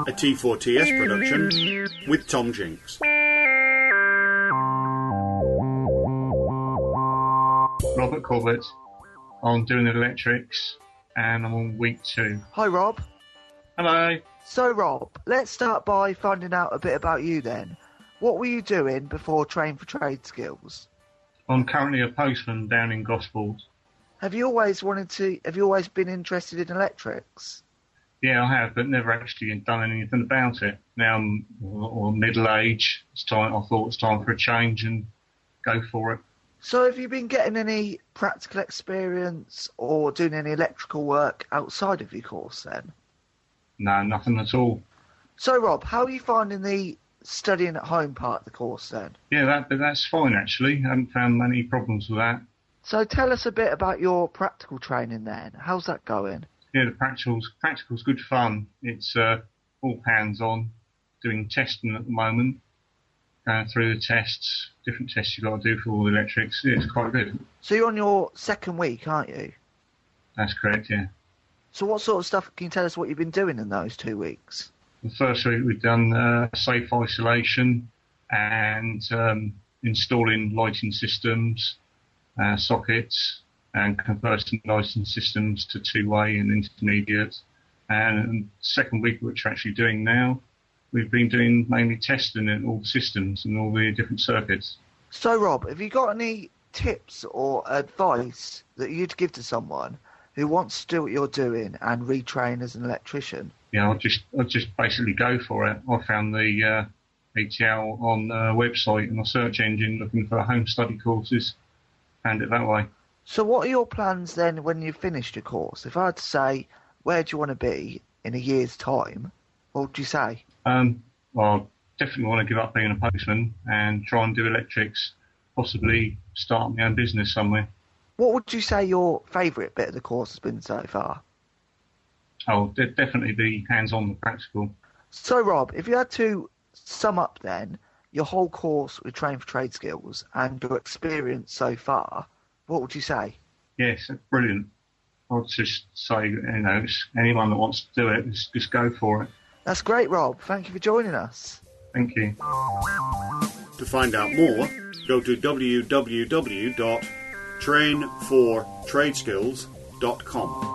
A T4TS production with Tom Jinks. Robert Corbett. I'm doing electrics and I'm on week 2. Hi Rob. Hello. So Rob, let's start by finding out a bit about you then. What were you doing before Train for Trade Skills? I'm currently a postman down in Gosport. Have you always been interested in electrics? Yeah, I have, but never actually done anything about it. Now I'm middle age. I thought it's time for a change and go for it. So have you been getting any practical experience or doing any electrical work outside of your course then? No, nothing at all. So Rob, how are you finding the studying at home part of the course then? Yeah, that's fine actually. I haven't found many problems with that. So tell us a bit about your practical training then. How's that going? Yeah, the practical's good fun. It's all hands-on, doing testing at the moment, going through the tests, different tests you've got to do for all the electrics. Yeah, it's quite good. So you're on your second week, aren't you? That's correct, yeah. So what sort of stuff, can you tell us what you've been doing in those 2 weeks? The first week we've done safe isolation and installing lighting systems, sockets, and converting lighting systems to two-way and intermediate. And second week, which we're actually doing now, we've been doing mainly testing in all the systems and all the different circuits. So Rob, have you got any tips or advice that you'd give to someone who wants to do what you're doing and retrain as an electrician? Yeah, I'll just basically go for it. I found the ETL on the website in a search engine looking for home study courses, found it that way. So what are your plans then when you've finished your course? If I had to say, where do you want to be in a year's time, what would you say? Well, I definitely want to give up being a postman and try and do electrics, possibly start my own business somewhere. What would you say your favourite bit of the course has been so far? Oh, definitely be hands-on and practical. So Rob, if you had to sum up then your whole course with Train for Trade Skills and your experience so far, what would you say? Yes, brilliant. I'd just say, anyone that wants to do it, just go for it. That's great, Rob. Thank you for joining us. Thank you. To find out more, go to www.trainfortradeskills.com.